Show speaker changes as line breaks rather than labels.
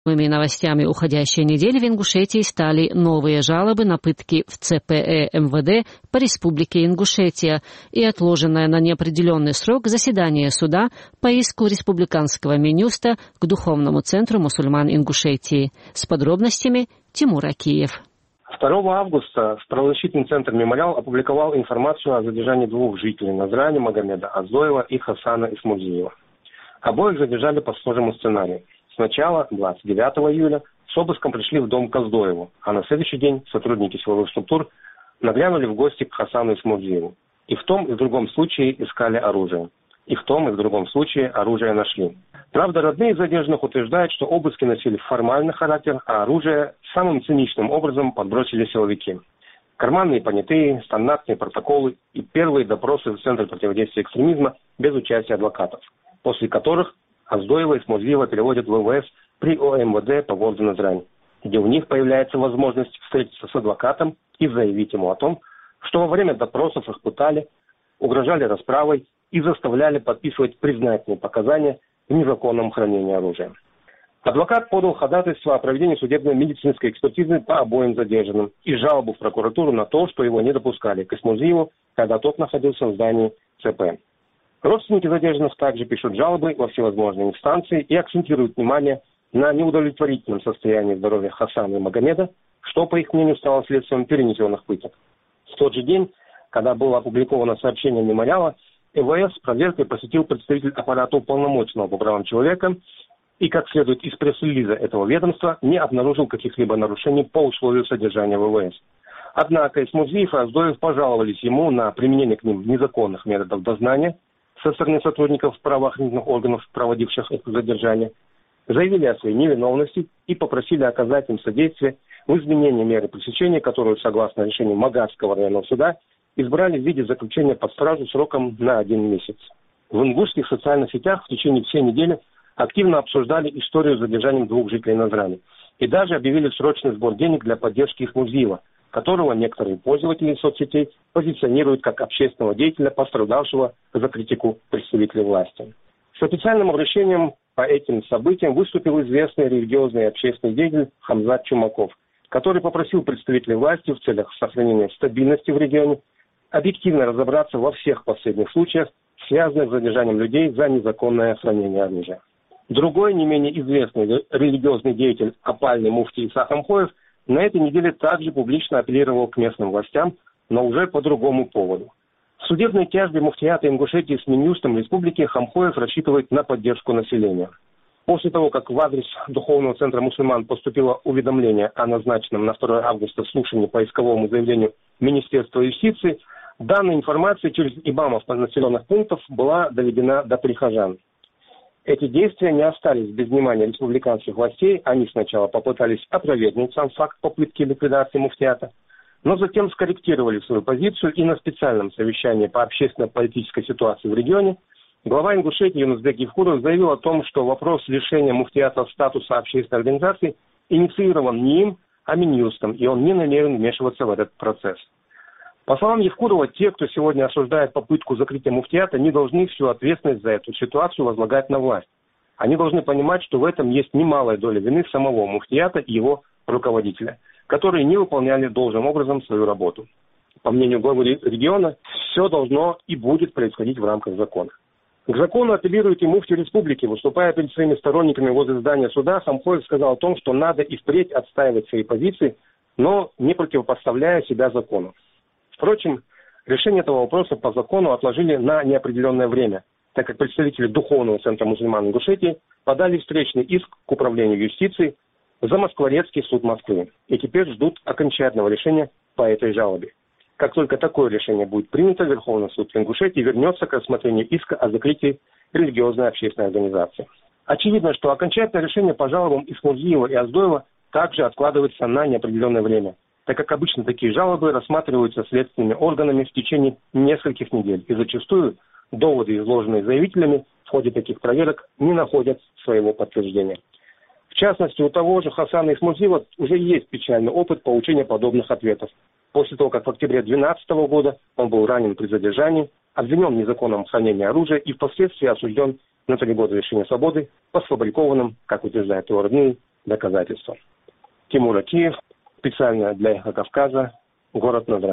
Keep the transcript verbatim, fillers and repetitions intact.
Новыми новостями уходящей недели в Ингушетии стали новые жалобы на пытки в ЦПЭ МВД по Республике Ингушетия и отложенное на неопределенный срок заседание суда по иску республиканского Минюста к Духовному центру мусульман Ингушетии. С подробностями Тимур Акиев.
второго августа правозащитный центр «Мемориал» опубликовал информацию о задержании двух жителей Назрани Магомеда Аздоева и Хасана Исмурзиева. Обоих задержали по схожему сценарию. Сначала, двадцать девятого июля, с обыском пришли в дом к Аздоеву, а на следующий день сотрудники силовых структур наглянули в гости к Хасану Исмурзиеву. И в том и в другом случае искали оружие. И в том и в другом случае оружие нашли. Правда, родные задержанных утверждают, что обыски носили формальный характер, а оружие самым циничным образом подбросили силовики. Карманные понятые, стандартные протоколы и первые допросы в Центре противодействия экстремизма без участия адвокатов, после которых Аздоева и Исмурзиева переводят в ВВС при ОМВД по городу Назрань, где у них появляется возможность встретиться с адвокатом и заявить ему о том, что во время допросов их пытали, угрожали расправой и заставляли подписывать признательные показания в незаконном хранении оружия. Адвокат подал ходатайство о проведении судебно-медицинской экспертизы по обоим задержанным и жалобу в прокуратуру на то, что его не допускали к Исмурзиеву, когда тот находился в здании ЦП. Родственники задержанных также пишут жалобы во всевозможные инстанции и акцентируют внимание на неудовлетворительном состоянии здоровья Хасана и Магомеда, что, по их мнению, стало следствием перенесенных пыток. В тот же день, когда было опубликовано сообщение «Мемориала», ЭВС с проверкой посетил представитель аппарата уполномоченного по правам человека и, как следует из пресс-релиза этого ведомства, не обнаружил каких-либо нарушений по условию содержания ВВС. Однако Исмурзиев и Аздоев пожаловались ему на применение к ним незаконных методов дознания со стороны сотрудников правоохранительных органов, проводивших это задержание, заявили о своей невиновности и попросили оказать им содействие в изменении меры пресечения, которую, согласно решению Магаского районного суда, избрали в виде заключения под стражу сроком на один месяц. В ингушских социальных сетях в течение всей недели активно обсуждали историю с задержанием двух жителей Назрани и даже объявили срочный сбор денег для поддержки Исмурзиева, которого некоторые пользователи соцсетей позиционируют как общественного деятеля, пострадавшего за критику представителей власти. С официальным обращением по этим событиям выступил известный религиозный и общественный деятель Хамзат Чумаков, который попросил представителей власти в целях сохранения стабильности в регионе объективно разобраться во всех последних случаях, связанных с задержанием людей за незаконное хранение оружия. Другой, не менее известный религиозный деятель, опальный муфтий Иса Хамхоев, на этой неделе также публично апеллировал к местным властям, но уже по другому поводу. В судебной тяжбе муфтията Ингушетии с Минюстом республики Хамхоев рассчитывает на поддержку населения. После того, как в адрес Духовного центра мусульман поступило уведомление о назначенном на второе августа слушании по исковому заявлению Министерства юстиции, данная информация через имамов населенных пунктов была доведена до прихожан. Эти действия не остались без внимания республиканских властей. Они сначала попытались опровергнуть сам факт попытки ликвидации муфтията, но затем скорректировали свою позицию и на специальном совещании по общественно-политической ситуации в регионе глава Ингушетии Юнусбек Евкуров заявил о том, что вопрос лишения муфтията статуса общественной организации инициирован не им, а Минюстом, и он не намерен вмешиваться в этот процесс. По словам Евкурова, те, кто сегодня осуждает попытку закрытия муфтията, не должны всю ответственность за эту ситуацию возлагать на власть. Они должны понимать, что в этом есть немалая доля вины самого муфтията и его руководителя, которые не выполняли должным образом свою работу. По мнению главы региона, все должно и будет происходить в рамках закона. К закону апеллирует и муфтий республики. Выступая перед своими сторонниками возле здания суда, Хамхоев сказал о том, что надо и впредь отстаивать свои позиции, но не противопоставляя себя закону. Впрочем, решение этого вопроса по закону отложили на неопределенное время, так как представители Духовного центра мусульман Ингушетии подали встречный иск к управлению юстиции за Москворецкий суд Москвы и теперь ждут окончательного решения по этой жалобе. Как только такое решение будет принято, Верховный суд Ингушетии вернется к рассмотрению иска о закрытии религиозной общественной организации. Очевидно, что окончательное решение по жалобам Исмурзиева и Аздоева также откладывается на неопределенное время, так как обычно такие жалобы рассматриваются следственными органами в течение нескольких недель, и зачастую доводы, изложенные заявителями в ходе таких проверок, не находят своего подтверждения. В частности, у того же Хасана Исмурзиева уже есть печальный опыт получения подобных ответов. После того, как в октябре две тысячи двенадцатого года он был ранен при задержании, обвинен в незаконном хранении оружия и впоследствии осужден на три года лишения свободы по сфабрикованным, как утверждают его родные, доказательства. Тимур Акиев, специально для «Эхо Кавказа», город Назрань.